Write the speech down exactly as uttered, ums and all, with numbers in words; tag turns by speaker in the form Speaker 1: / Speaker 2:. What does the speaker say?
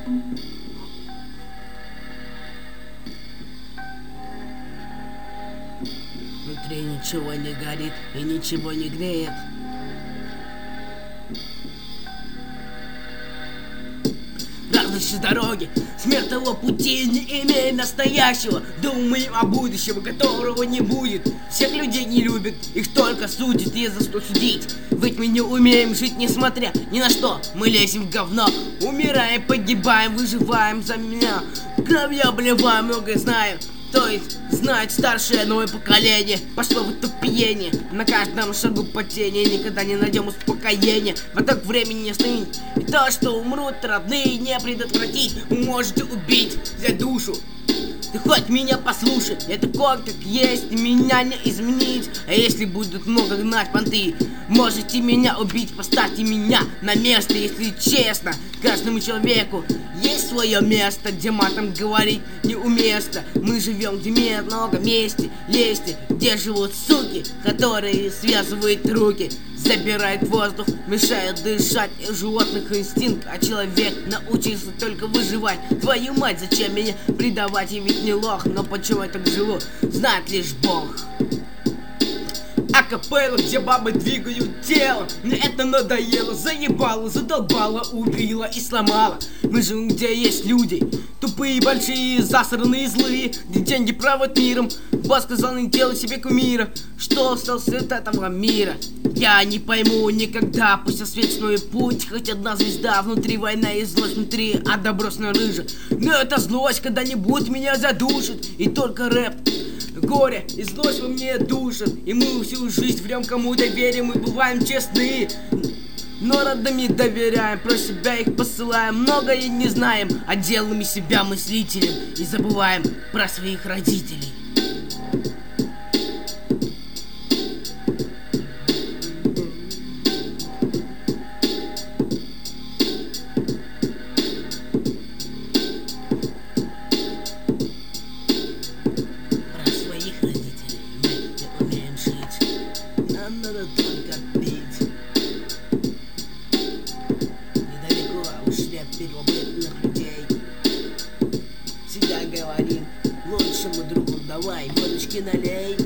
Speaker 1: Внутри ничего не горит и ничего не греет. Различные дороги смертного пути, не имея настоящего. Думаем о будущем, которого не будет. Всех людей не любят, их только судят, и за что судить. Ведь мы не умеем жить, несмотря ни на что. Мы лезем в говно, умираем, погибаем, выживаем за меня. Кровью обливаем, многое знаем. То есть знает старшее новое поколение. Пошло в тупиение. На каждом шагу потение. Никогда не найдем успокоения. Поток времени не остановить. И то, что умрут родные, не предотвратить. Вы можете убить за душу. Ты хоть меня послушай, я такой, как есть, меня не изменить. А если будут много гнать понты, можете меня убить, поставьте меня на место. Если честно, каждому человеку есть свое место, где матом говорить неуместно. Мы живем, где мир много мести, лести, где живут суки, которые связывают руки, забирают воздух, мешают дышать. И животных инстинкт, а человек научился только выживать. Твою мать, зачем меня предавать? Я ведь не лох, но почему я так живу, знает лишь Бог. Акапелла, где бабы двигают тело. Мне это надоело, заебало, задолбало, убило и сломало. Мы живем, где есть люди, тупые, большие, засранные, злые, где деньги правят миром. Босс сказал не делай себе кумира, что остался от этого мира. Я не пойму никогда, пусть осветит мой путь хоть одна звезда. Внутри война и злость, внутри, а добро снаружи. Но эта злость когда-нибудь меня задушит. И только рэп, горе и злость во мне душат. И мы всю жизнь врем кому-то верим, мы бываем честны, но родами доверяем, про себя их посылаем. Многое не знаем, а делаем из себя мыслителем и забываем про своих родителей. Надо только пить. Недалеко ушли от первобытных людей. Всегда говорим лучшему другу давай водочки налей.